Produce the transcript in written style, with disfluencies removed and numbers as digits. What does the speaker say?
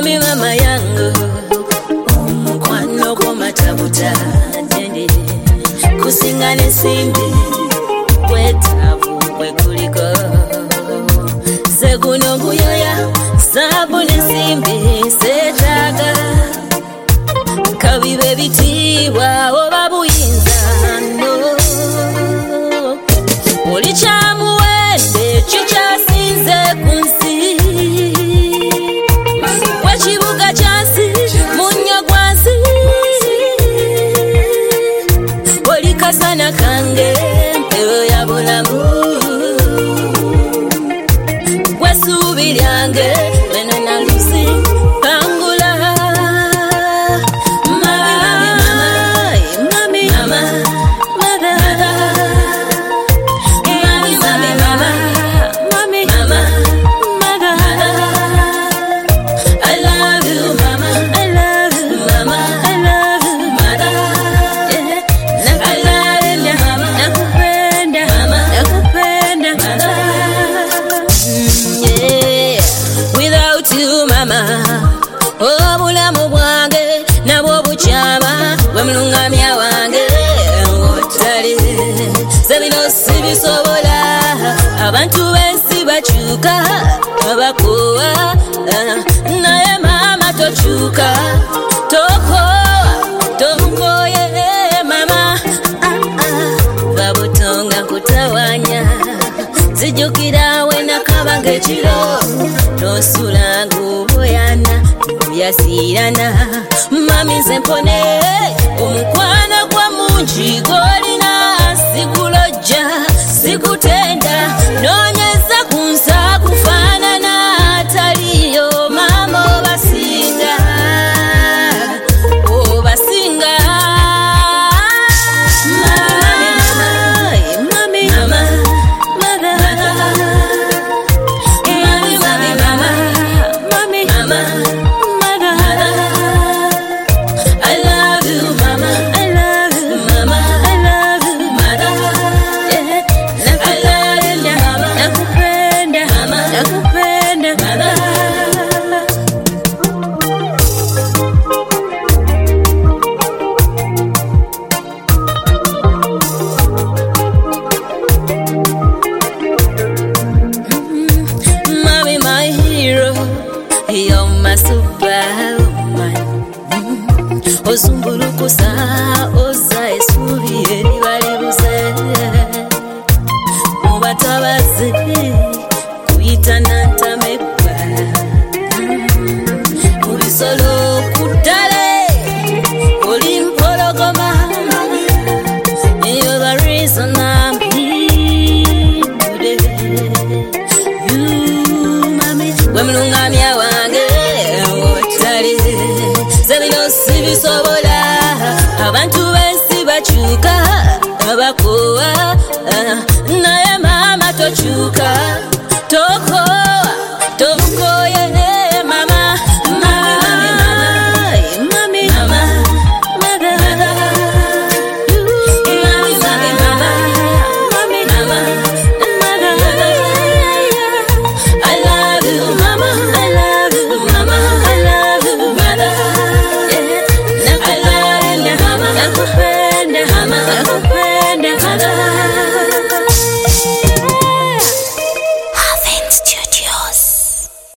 Mami mama yangu omukwano komatabuta dende kusingane simbi kwetabu kwekuliko seguno buyoya sabune simbi setaga kabibe bitibwa oba buyinza no oli kyamuwende kikyasinze kunsi wakibuga kyansi munnyo gwansi oli kasana kange mpewo ya bulamu gwesuubi lyange leno nalusi pangula obulamu bwange nabwo bukyama bwemulungamya wange otali sebino sibisobola abantu bensi bakyuka abakowa naye mama tokyuka tokoye mama babutonga kutawanya zijukira wenakabanga ekiro nosulanga oboyana yasirana mami nze mpone omukwano gwa mungi golina sikulojja sikutenda nonyeza kunsa kufaanana ataliyo mama obasinga You're my superwoman. Ozumbulukusa oza esubi eribalibuze mubatabazi kuyitana ntamekwa kubisolo kutale oli mpologoma. You're the reason I'm here today. You mami wemulungamya wange otali sebino sibisobola abantu bensi bakyuka abakowa naye mama tokyuka toko